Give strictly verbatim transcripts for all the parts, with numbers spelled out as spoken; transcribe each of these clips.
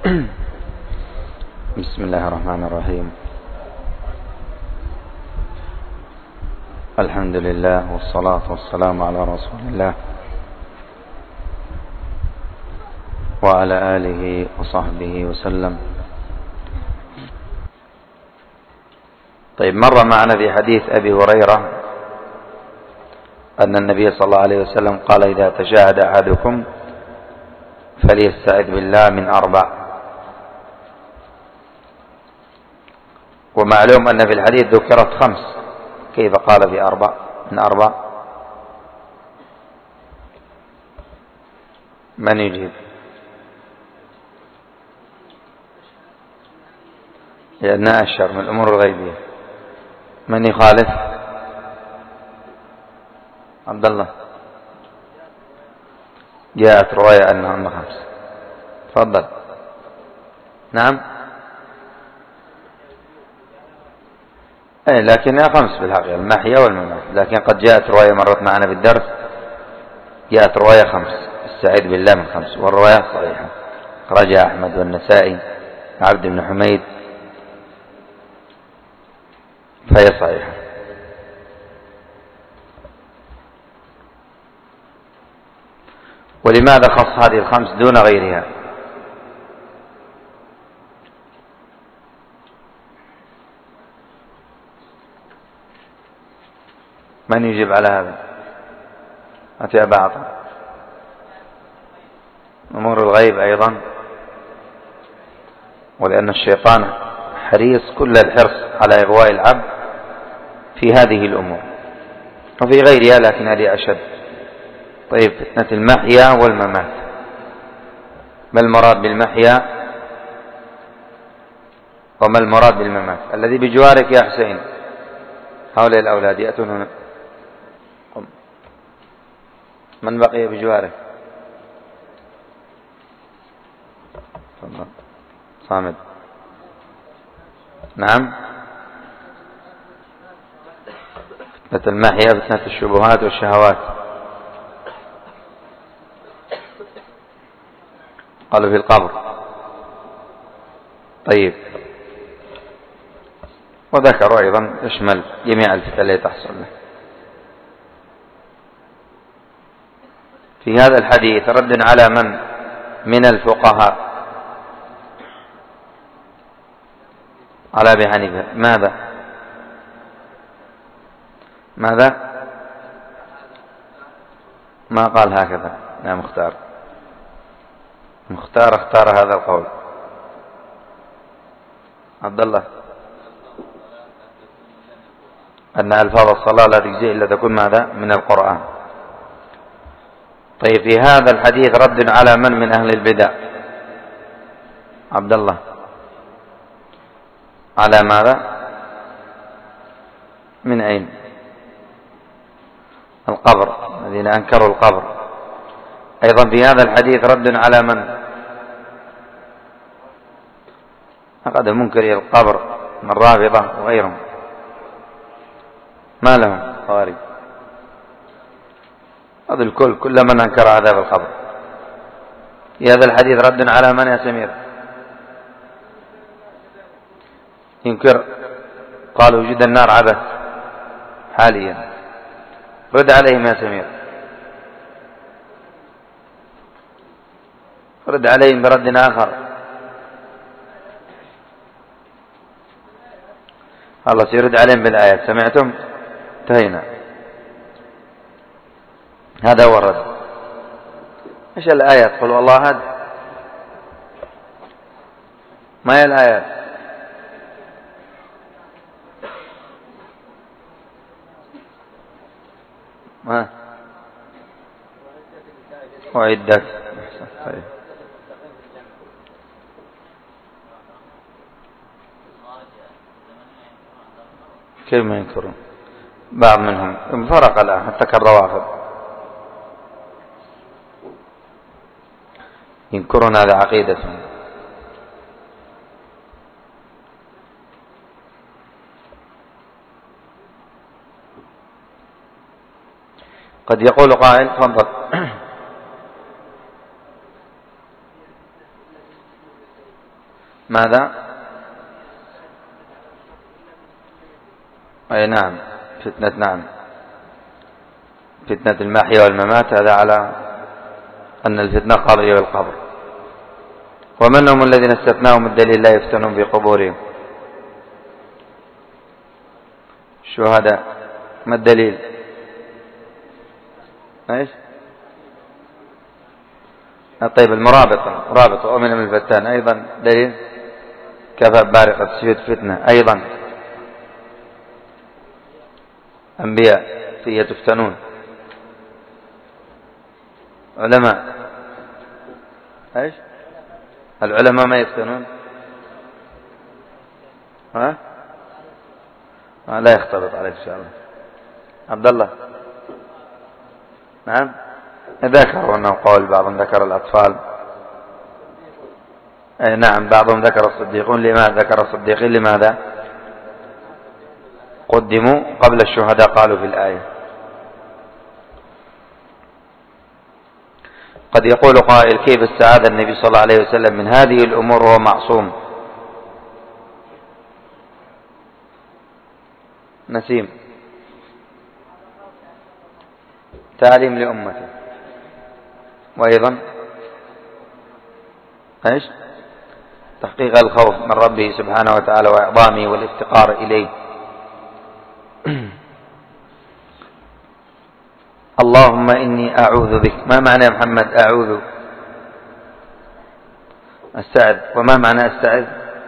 بسم الله الرحمن الرحيم. الحمد لله والصلاة والسلام على رسول الله وعلى آله وصحبه وسلم. طيب، مر معنا في حديث أبي هريرة أن النبي صلى الله عليه وسلم قال: إذا تشاهد أحدكم فليستعذ بالله من أربع. ومعلوم أن في الحديث ذكرت خمس، كيف قال في أربع من أربع؟ من يجيب؟ لأنها أشهر من الأمور الغيبية. من يخالف؟ عبد الله. جاءت رواية أنهن خمس. تفضل. نعم. أي لكنها خمس بالحقيقة، المحيا والممات، لكن قد جاءت رواية مرت معنا في الدرس، جاءت رواية خمس، استعيذ بالله من خمس، والرواية صحيحة، أخرجها أحمد والنسائي عبد بن حميد، فهي صحيحة. ولماذا خص هذه الخمس دون غيرها؟ من يجيب على هذا؟ أتي أبا عطاء. أمور الغيب أيضا، ولأن الشيطان حريص كل الحرص على إغواء العبد في هذه الأمور وفي غيرها، لكن هذه أشد. طيب، فتنة المحيا والممات، ما المراد بالمحيا وما المراد بالممات؟ الذي بجوارك يا حسين، هؤلاء الأولاد يأتون هنا. من بقي بجوارك؟ صامد. نعم. فتنة المحيا فتنة الشبهات والشهوات، قالوا في القبر. طيب، وذكروا أيضا يشمل جميع الفتن التي تحصل له. في هذا الحديث رد على من من الفقهاء؟ على أبي حنيفة. ماذا ماذا ما قال هكذا؟ يا مختار، مختار اختار هذا القول. عبد الله، أن ألفاظ الصلاة لا تجزئ إلا تكون ماذا؟ من القرآن. طيب، في هذا الحديث رد على من من أهل البدع؟ عبد الله، على ماذا؟ من أين؟ القبر، الذين أنكروا القبر. أيضا في هذا الحديث رد على من؟ فقد منكر القبر من الرافضة وغيرهم. ما لهم خوارج؟ هذا الكل، كل من أنكر عذاب القبر. في هذا الحديث رد على من يا سمير؟ ينكر، قال وجود النار عبث حاليا. رد عليهم يا سمير، رد عليهم برد آخر. الله سيرد عليهم بالآيات. سمعتم؟ انتهينا. هذا هو الرد. ايش الآيات؟ قل والله أحد. ما هي الآيات؟ ما أعدت. طيب، كيف ما ينكرون؟ بعض منهم فرق الآن حتى كالروافض ينكرون، هذا عقيدتهم. قد يقول قائل: تفضل. ماذا؟ أي نعم، فتنة نعم فتنة المحيا والممات، هذا على أن الفتنة قاضية بالقبر. ومن هم الذين استثناهم الدليل لا يفتنون في قبورهم؟ الشهداء. ما الدليل؟ ايش؟ طيب المرابطة، رابط وأمن من الفتان أيضا دليل، كفى بارقة السيوط فتنة أيضا، أنبياء فيه تفتنون، علماء ايش؟ العلماء ما يفتنون؟ ها؟ لا يختلط عليك إن شاء الله. عبد الله. نعم. ذكروا أنه قول، بعضهم ذكر الأطفال. أي نعم، بعضهم ذكر الصديقون. لماذا ذكر الصديقين؟ لماذا قدموا قبل الشهداء؟ قالوا في الآية. قد يقول قائل: كيف استعاذ النبي صلى الله عليه وسلم من هذه الأمور وهو معصوم؟ نسيم. تعليم لأمته، وأيضا ايش؟ تحقيق الخوف من ربه سبحانه وتعالى وإعظامه والافتقار إليه. اللهم إني أعوذ بك. ما معنى يا محمد أعوذ؟ استعذ. وما معنى استعذ؟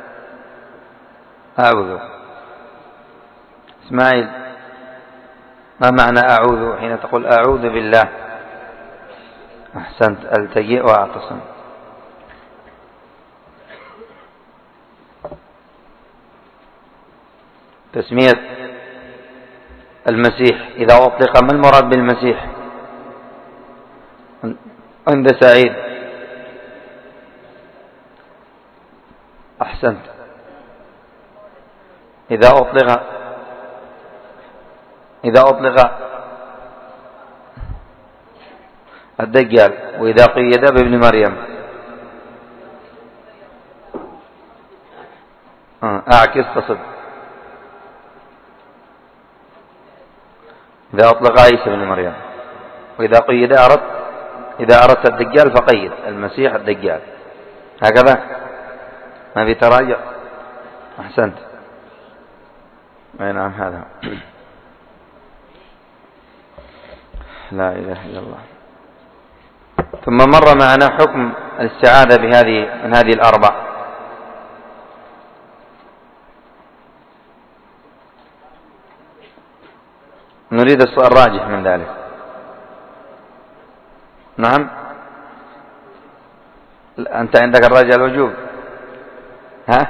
أعوذ. إسماعيل، ما معنى أعوذ حين تقول أعوذ بالله؟ أحسنت، ألتجئ وأعتصم. تسمية المسيح إذا أطلق، ما المراد بالمسيح عند سعيد؟ أحسنت. إذا أطلق إذا أطلق الدجال، وإذا قيد بابن مريم. أعكس تصب. إذا أطلق عيسى بن مريم، وإذا قيد أردت إذا أردت الدجال فقيد المسيح الدجال، هكذا ما في تراجع. أحسنت. أي نعم هذا. لا إله إلا الله. ثم مر معنا حكم الاستعاذة بهذه من هذه الأربع. نريد السؤال الراجح من ذلك. نعم. أنت عندك الراجع الوجوب. ها؟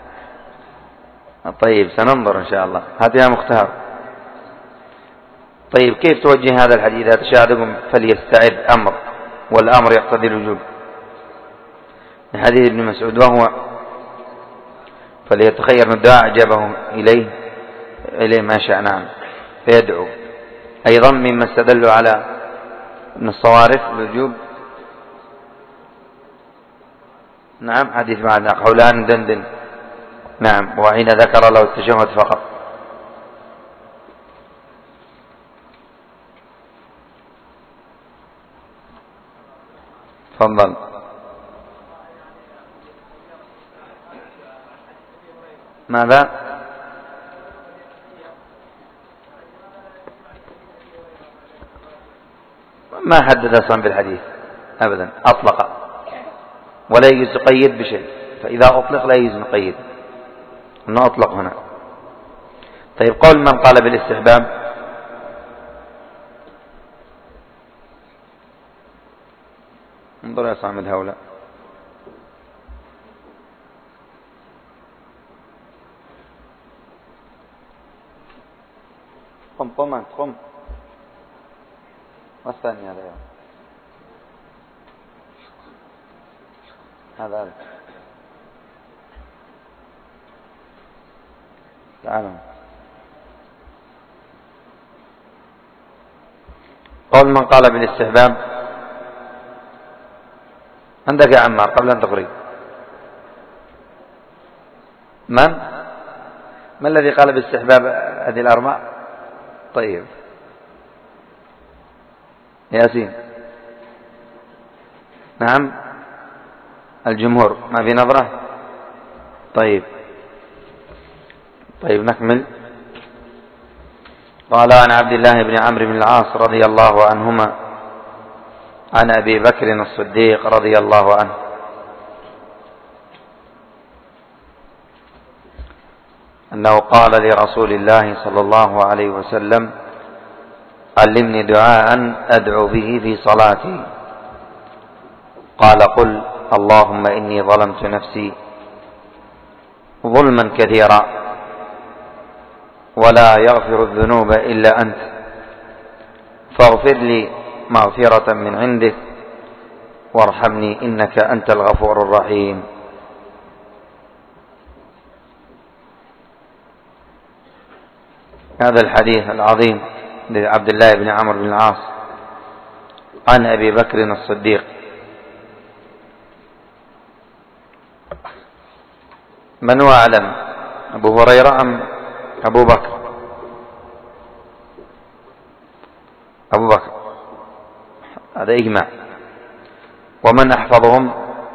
طيب سننظر إن شاء الله. هذا مختار. طيب كيف توجه هذا الحديث؟ إذا تشاهدكم فليستعذ أمر، والأمر يقتضي الوجوب. حديث ابن مسعود، وهو فليتخير من الدعاء أعجبه إليه إليه ما شاء. نعم. فيدعو. أيضا مما استدلوا على من الصوارف الوجوب. نعم. حديث معنا قولان دندن. نعم. وحين ذكر له التشهد فقط. تفضل. ماذا؟ ما حدد أصلا بالحديث أبدا، أطلق، ولا يجوز يقيد بشيء. فإذا أطلق لا يجوز نقيد، أنه أطلق هنا. طيب قول من قال بالاستحباب؟ انظر يا صامد هؤلاء. قم قم أنت قم. والثاني هذا يعني. هذا هذا تعالوا. قول من قال بالاستحباب. عندك يا عمار قبل أن تقري. من ما الذي قال باستحباب هذه الأربع؟ طيب ياسين. نعم الجمهور ما في نظرة. طيب طيب نكمل. قال عن عبد الله بن عمرو بن العاص رضي الله عنهما عن أبي بكر الصديق رضي الله عنه أنه قال لرسول الله صلى الله عليه وسلم علمني دعاء أدعو به في صلاتي. قال قل اللهم إني ظلمت نفسي ظلما كثيرا ولا يغفر الذنوب إلا أنت فاغفر لي مغفرة من عندك وارحمني إنك أنت الغفور الرحيم. هذا الحديث العظيم لعبد الله بن عمرو بن العاص عن أبي بكر الصديق. من هو أعلم أبو هريرة أم أبو بكر؟ أبو بكر هذا إجماع. ومن أحفظهم؟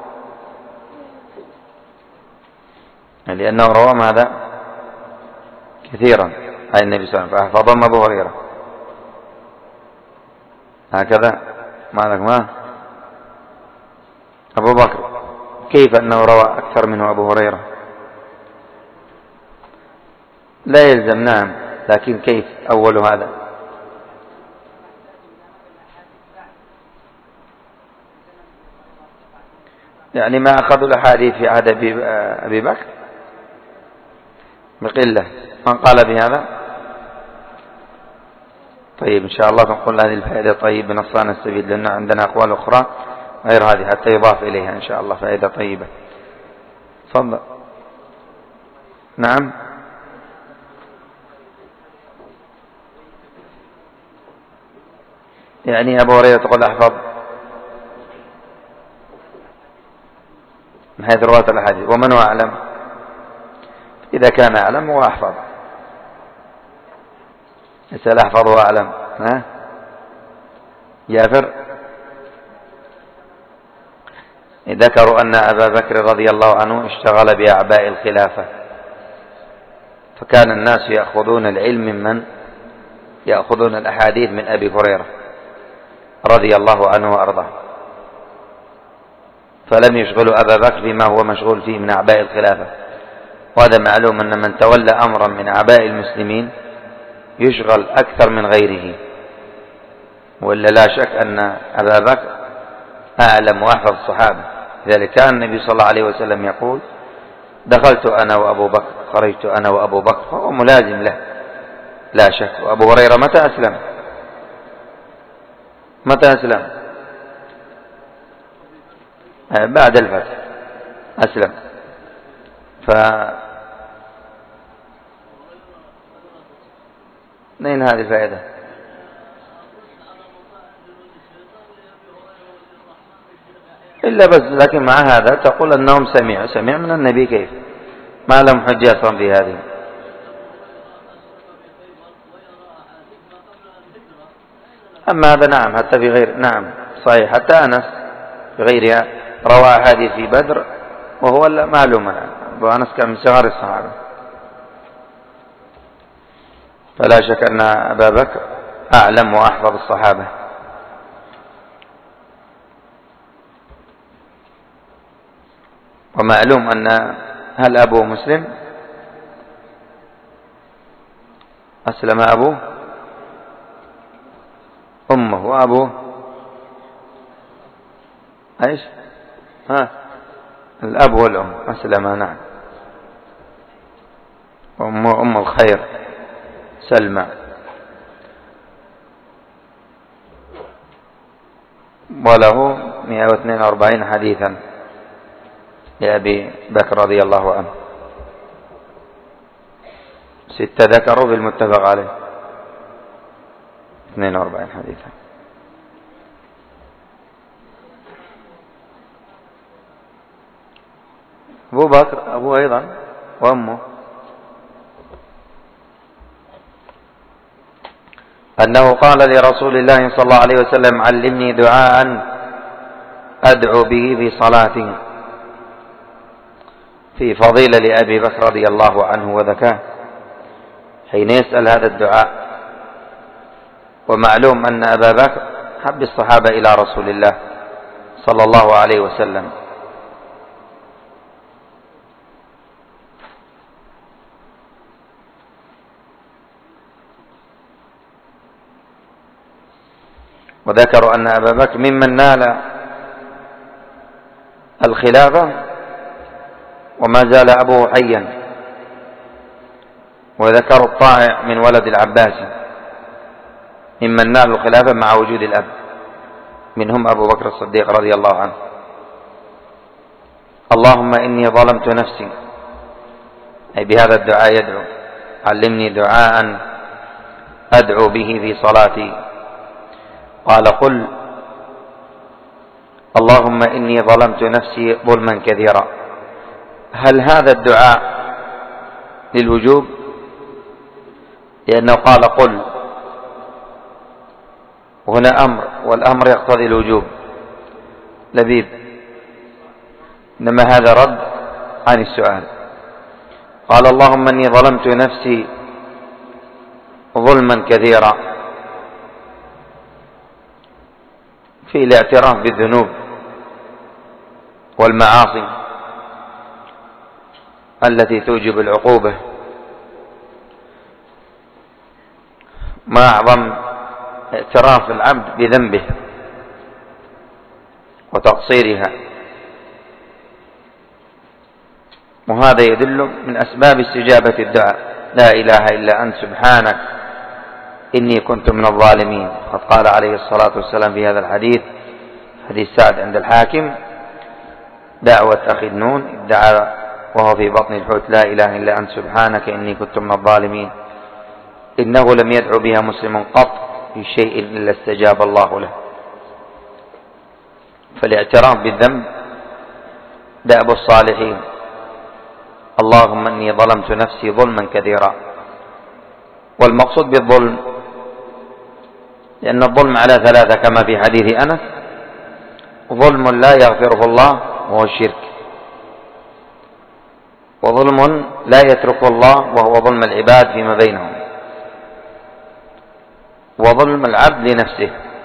لأنه روى هذا كثيرا عن النبي صلى الله عليه وسلم فأحفظهم أبو هريرة هكذا. ما لك ما أبو بكر كيف أنه روى أكثر منه أبو هريرة؟ لا يلزم نعم، لكن كيف أول هذا؟ يعني ما أخذوا الأحاديث في عهد أبي بكر بقلة. من قال بهذا؟ طيب إن شاء الله نقول هذه الفائدة طيب بنصان السبيل، لأن عندنا أقوال أخرى غير هذه حتى يضاف إليها إن شاء الله فائدة طيبة. تفضل. نعم يعني أبو هريرة تقول أحفظ من حيث رواة الحديث. ومن هو أعلم؟ إذا كان أعلم هو أحفظ. يسأل أحفظ وأعلم. ها جافر. ذكروا أن أبا بكر رضي الله عنه اشتغل بأعباء الخلافة، فكان الناس يأخذون العلم من يأخذون الأحاديث من أبي هريرة رضي الله عنه وأرضاه، فلم يشغلوا أبا بكر بما هو مشغول فيه من أعباء الخلافة. وهذا معلوم أن من تولى أمرا من أعباء المسلمين يشغل أكثر من غيره، ولا لا شك أن أبا بكر أعلم وأحفظ الصحابة. لذلك كان النبي صلى الله عليه وسلم يقول دخلت أنا وأبو بكر خرجت أنا وأبو بكر، فهو ملازم له لا شك. وأبو هريرة متى أسلم؟ متى أسلم؟ بعد الفتح أسلم. ف نين هذه الفائدة؟ إلا بس، لكن مع هذا تقول أنهم سمعوا سمع من النبي، كيف ما لهم حجة أصلا في هذه؟ أما هذا نعم حتى في غير نعم صحيح، حتى أنس في غيرها روى حديث في بدر وهو معلوم. وأنس كان من صغار الصحابة، فلا شك أن أبا بكر أعلم وأحفظ الصحابة. ومعلوم أن هل أبوه مسلم؟ أسلم أبوه؟ أمه وأبوه إيش؟ ها الأب والأم أسلم نعم. وأمه أم الخير سلمى. وله مئة واثنين وأربعين حديثا لأبي بكر رضي الله عنه، ستة ذكروا بالمتفق عليه، اثنين وأربعين حديثا. أبو بكر أبوه أيضا وأمه أنه قال لرسول الله صلى الله عليه وسلم علمني دعاء أدعو به في صلاتي، في فضيلة لأبي بكر رضي الله عنه وذكاه حين يسأل هذا الدعاء. ومعلوم أن أبا بكر حب الصحابة إلى رسول الله صلى الله عليه وسلم، وذكروا أن أبا بكر ممن نال الخلافة وما زال أبوه حيا، وذكروا الطائع من ولد العباس ممن نال الخلافة مع وجود الأب، منهم أبو بكر الصديق رضي الله عنه. اللهم إني ظلمت نفسي، أي بهذا الدعاء يدعو علمني دعاء أدعو به في صلاتي. قال قل اللهم إني ظلمت نفسي ظلما كثيرا. هل هذا الدعاء للوجوب؟ لأنه قال قل، وهنا أمر، والأمر يقتضي الوجوب. لبيب، إنما هذا رد عن السؤال. قال اللهم إني ظلمت نفسي ظلما كثيرا، في الاعتراف بالذنوب والمعاصي التي توجب العقوبة. ما أعظم اعتراف العبد بذنبه وتقصيرها، وهذا يدل من أسباب استجابة الدعاء لا إله إلا أنت سبحانك إني كنت من الظالمين. قد قال عليه الصلاة والسلام في هذا الحديث، حديث سعد عند الحاكم، دعوة أخي النون ادعى وهو في بطن الحوت لا إله إلا أنت سبحانك إني كنت من الظالمين، إنه لم يدعو بها مسلم قط في شيء إلا استجاب الله له. فالاعتراف بالذنب دأب الصالحين. اللهم إني ظلمت نفسي ظلما كثيرا، والمقصود بالظلم لأن الظلم على ثلاثة كما في حديث أنس: ظلم لا يغفره الله وهو الشرك، وظلم لا يتركه الله وهو ظلم العباد فيما بينهم، وظلم العبد لنفسه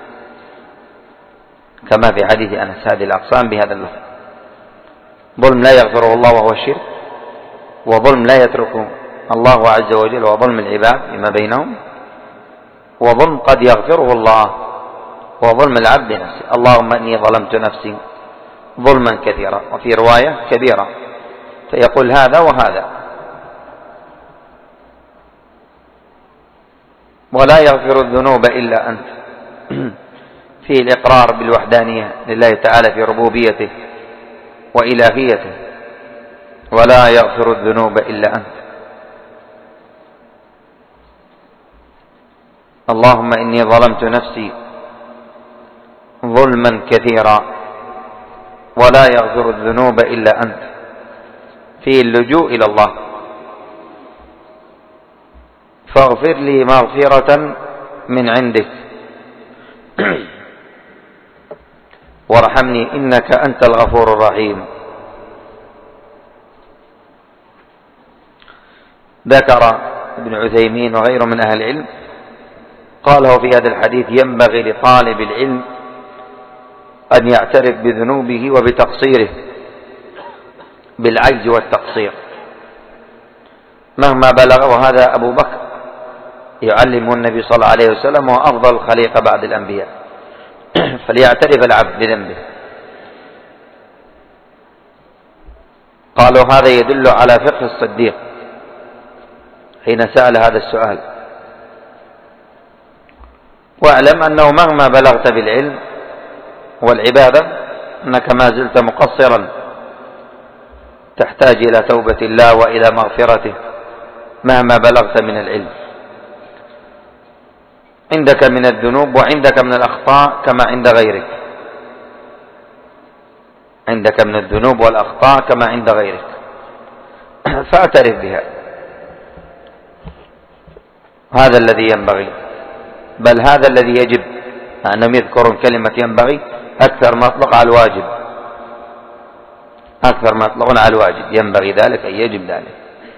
كما في حديث أنس. هذه الأقسام بهذا اللفظ: ظلم لا يغفره الله وهو الشرك، وظلم لا يتركه الله عز وجل وهو ظلم العباد فيما بينهم، وظلم قد يغفره الله وظلم العبد لنفسه. اللهم إني ظلمت نفسي ظلما كثيرا، وفي رواية كبيرا، فيقول هذا وهذا. ولا يغفر الذنوب إلا أنت، في الإقرار بالوحدانية لله تعالى في ربوبيته وإلهيته، ولا يغفر الذنوب إلا أنت. اللهم إني ظلمت نفسي ظلما كثيرا ولا يغفر الذنوب إلا أنت، في اللجوء إلى الله، فاغفر لي مغفرة من عندك وارحمني إنك أنت الغفور الرحيم. ذكر ابن عثيمين وغيره من أهل العلم قاله في هذا الحديث: ينبغي لطالب العلم أن يعترف بذنوبه وبتقصيره، بالعجز والتقصير مهما بلغ. وهذا أبو بكر يعلمه النبي صلى الله عليه وسلم، وهو أفضل الخليقة بعد الأنبياء. فليعترف العبد بذنبه. قالوا هذا يدل على فقه الصديق حين سأل هذا السؤال. واعلم أنه مهما بلغت بالعلم والعبادة أنك ما زلت مقصرا، تحتاج إلى توبة الله وإلى مغفرته مهما بلغت من العلم. عندك من الذنوب وعندك من الأخطاء كما عند غيرك، عندك من الذنوب والأخطاء كما عند غيرك. فاعترف بها. هذا الذي ينبغي، بل هذا الذي يجب، أنهم يذكرون كلمة ينبغي أكثر ما يطلق على الواجب، أكثر ما يطلقون على الواجب. ينبغي ذلك أي يجب ذلك.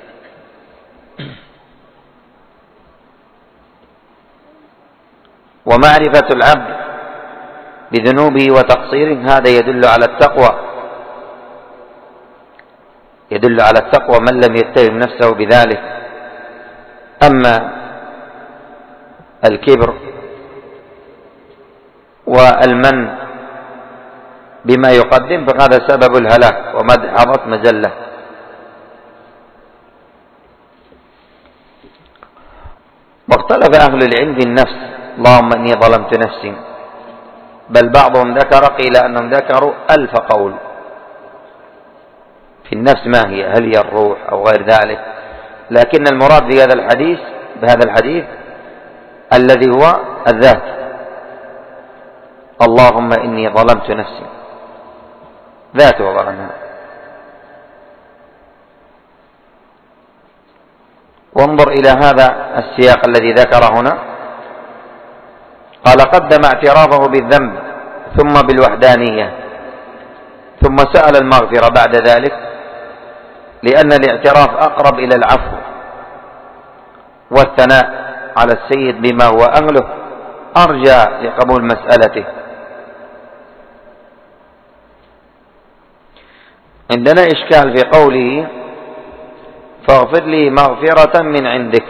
ومعرفة العبد بذنوبه وتقصيره هذا يدل على التقوى، يدل على التقوى من لم يتهم نفسه بذلك. أما الكبر والمن بما يقدم فهذا سبب الهلاك ومدحضة مزلة. واختلف أهل العلم في النفس، اللهم إني ظلمت نفسي، بل بعضهم ذكر قيل أنهم ذكروا ألف قول في النفس ما هي، هل هي الروح أو غير ذلك، لكن المراد بهذا الحديث بهذا الحديث الذي هو الذات، اللهم إني ظلمت نفسي، ذاته ظلمها. وانظر إلى هذا السياق الذي ذكر هنا، قال قدم اعترافه بالذنب ثم بالوحدانية ثم سأل المغفرة بعد ذلك، لأن الاعتراف أقرب إلى العفو والثناء على السيد بما هو أهله أرجى لقبول مسألته. عندنا إشكال في قوله فاغفر لي مغفرة من عندك.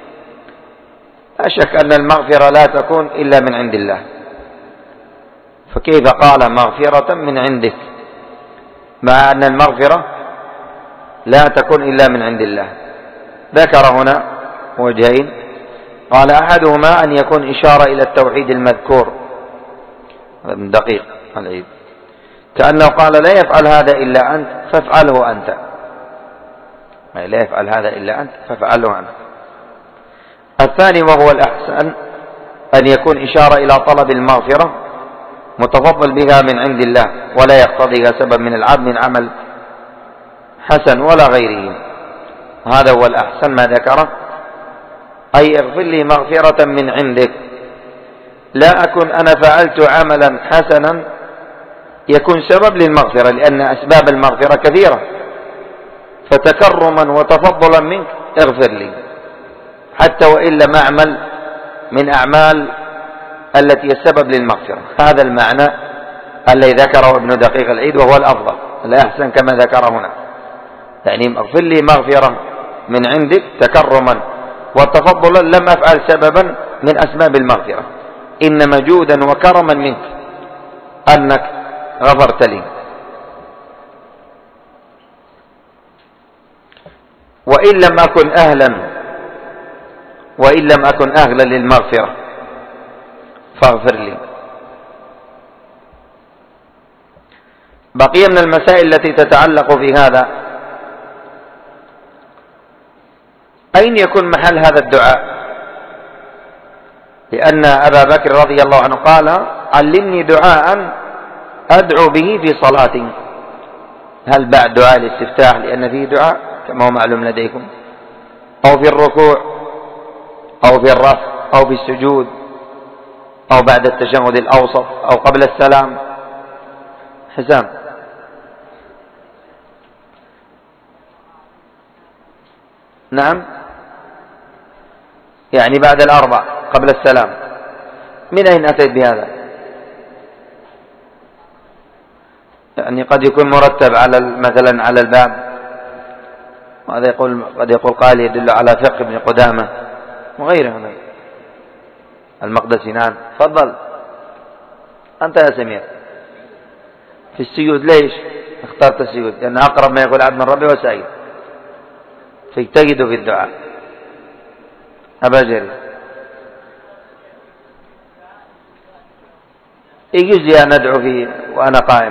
لا شك أن المغفرة لا تكون إلا من عند الله، فكيف قال مغفرة من عندك مع أن المغفرة لا تكون إلا من عند الله؟ ذكر هنا وجهين، قال أحدهما أن يكون إشارة إلى التوحيد المذكور، هذا من دقيق العيد، كأنه قال لا يفعل هذا إلا أنت فافعله أنت، لا يفعل هذا إلا أنت فافعله أنت. الثاني وهو الأحسن أن يكون إشارة إلى طلب المغفرة متفضل بها من عند الله، ولا يقتضيها سبب من العبد من عمل حسن ولا غيره. هذا هو الأحسن ما ذكره، أي اغفر لي مغفرة من عندك، لا أكن أنا فعلت عملا حسنا يكون سبب للمغفرة، لأن أسباب المغفرة كثيرة، فتكرما وتفضلا منك اغفر لي، حتى وإن لم أعمل من أعمال التي السبب للمغفرة. هذا المعنى الذي ذكره ابن دقيق العيد، وهو الأفضل الأحسن كما ذكر هنا، يعني اغفر لي مغفرة من عندك تكرما وتفضلا، لم أفعل سببا من أسباب المغفرة، إنما جودا وكرما منك أنك غفرت لي. وإن لم أكن أهلا وإن لم أكن أهلا للمغفرة فاغفر لي. بقي من المسائل التي تتعلق في هذا، أين يكون محل هذا الدعاء؟ لأن أبا بكر رضي الله عنه قال علمني دعاء أدعو به في صلاتي. هل بعد دعاء الاستفتاح لأن فيه دعاء كما هو معلوم لديكم، أو في الركوع أو في الرفع أو في السجود أو بعد التشهد الأوسط أو قبل السلام؟ حسام، نعم، يعني بعد الأربع قبل السلام. من أين أتيت بهذا؟ يعني قد يكون مرتب على مثلا على الباب، وهذا يقول قد يقول قال يدل على فقه ابن قدامة وغيره من المقدسي. نعم، تفضل أنت يا سمير. في السجود ليش اخترت السجود؟ لأن أقرب ما يقول عبد من ربي وسعيد، فاجتهدوا في الدعاء. أبا جري يجوز لي أن أدعو فيه وأنا قائم.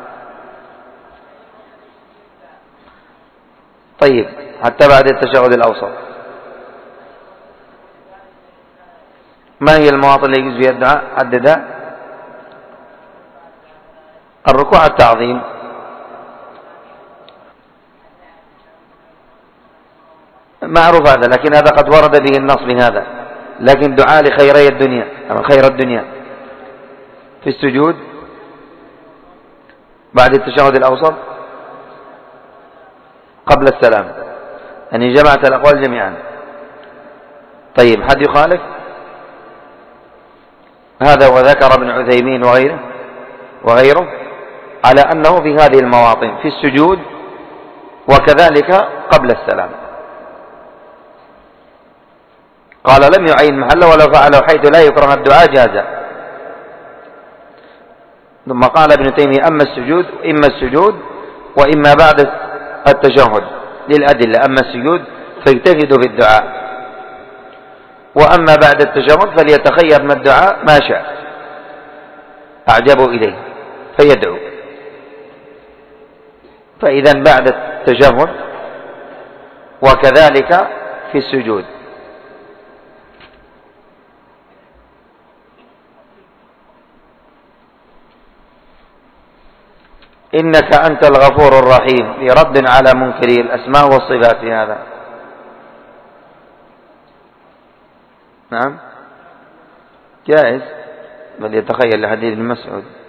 طيب، حتى بعد التشهد الأوسط ما هي المواطن اللي يجوز فيها الدعاء؟ حددها. الركوع التعظيم، معروف هذا، لكن هذا قد ورد به النص بهذا. لكن دعاء لخيري الدنيا أو خير الدنيا في السجود بعد التشهد الأوسط قبل السلام، يعني جمعت الأقوال جميعا. طيب، حد يخالف هذا؟ وذكر ابن عثيمين وغيره وغيره على أنه في هذه المواطن في السجود وكذلك قبل السلام. قال لم يعين محله ولو فعله حيث لا يكره الدعاء جاز. ثم قال ابن تيمية أما السجود إما السجود وإما بعد التشهد للأدلة. أما السجود فيجتهد في الدعاء، وأما بعد التشهد فليتخير من الدعاء ما شاء أعجبه إليه فيدعو. فإذا بعد التشهد وكذلك في السجود. إنك أنت الغفور الرحيم في رد على منكري الأسماء والصفات في هذا. نعم جائز، بل يتخيل لحديث ابن مسعود.